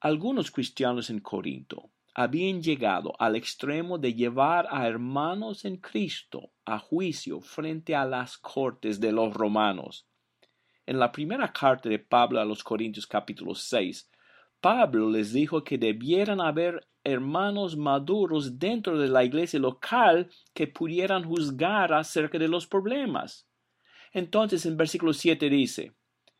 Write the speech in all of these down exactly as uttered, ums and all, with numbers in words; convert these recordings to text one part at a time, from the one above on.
Algunos cristianos en Corinto habían llegado al extremo de llevar a hermanos en Cristo a juicio frente a las cortes de los romanos. En la primera carta de Pablo a los Corintios capítulo seis, Pablo les dijo que debieran haber hermanos maduros dentro de la iglesia local que pudieran juzgar acerca de los problemas. Entonces en versículo siete dice: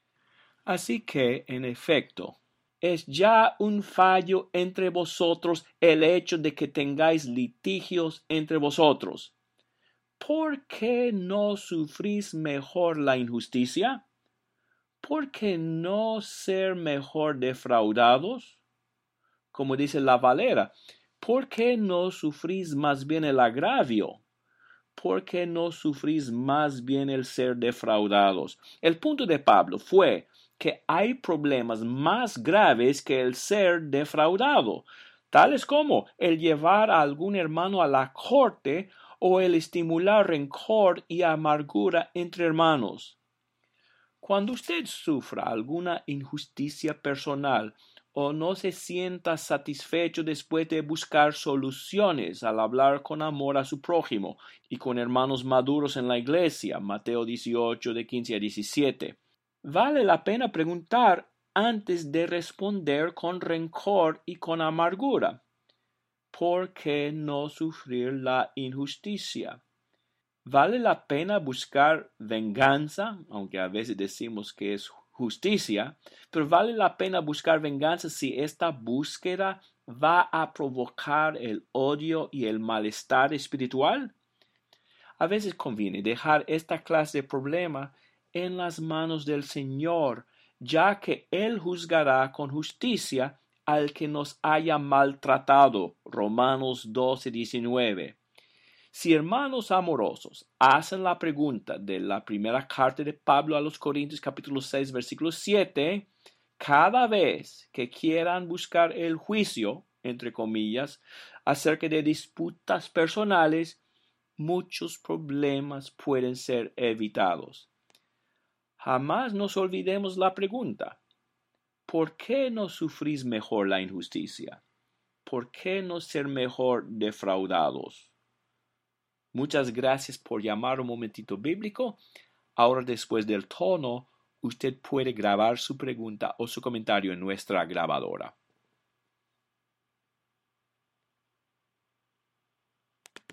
Así que, en efecto, es ya un fallo entre vosotros el hecho de que tengáis litigios entre vosotros. ¿Por qué no sufrís mejor la injusticia? ¿Por qué no ser mejor defraudados? Como dice la Valera, ¿por qué no sufrís más bien el agravio? ¿Por qué no sufrís más bien el ser defraudados? El punto de Pablo fue que hay problemas más graves que el ser defraudado, tales como el llevar a algún hermano a la corte o el estimular rencor y amargura entre hermanos. Cuando usted sufra alguna injusticia personal o no se sienta satisfecho después de buscar soluciones al hablar con amor a su prójimo y con hermanos maduros en la iglesia, Mateo dieciocho de quince a diecisiete, vale la pena preguntar antes de responder con rencor y con amargura: ¿por qué no sufrir la injusticia? ¿Vale la pena buscar venganza, aunque a veces decimos que es justicia, pero vale la pena buscar venganza si esta búsqueda va a provocar el odio y el malestar espiritual? A veces conviene dejar esta clase de problema en las manos del Señor, ya que Él juzgará con justicia al que nos haya maltratado. Romanos doce diecinueve. Si hermanos amorosos hacen la pregunta de la primera carta de Pablo a los Corintios capítulo seis versículo siete, cada vez que quieran buscar el juicio, entre comillas, acerca de disputas personales, muchos problemas pueden ser evitados. Jamás nos olvidemos la pregunta: ¿por qué no sufrís mejor la injusticia? ¿Por qué no ser mejor defraudados? Muchas gracias por llamar un momentito bíblico. Ahora, después del tono, usted puede grabar su pregunta o su comentario en nuestra grabadora.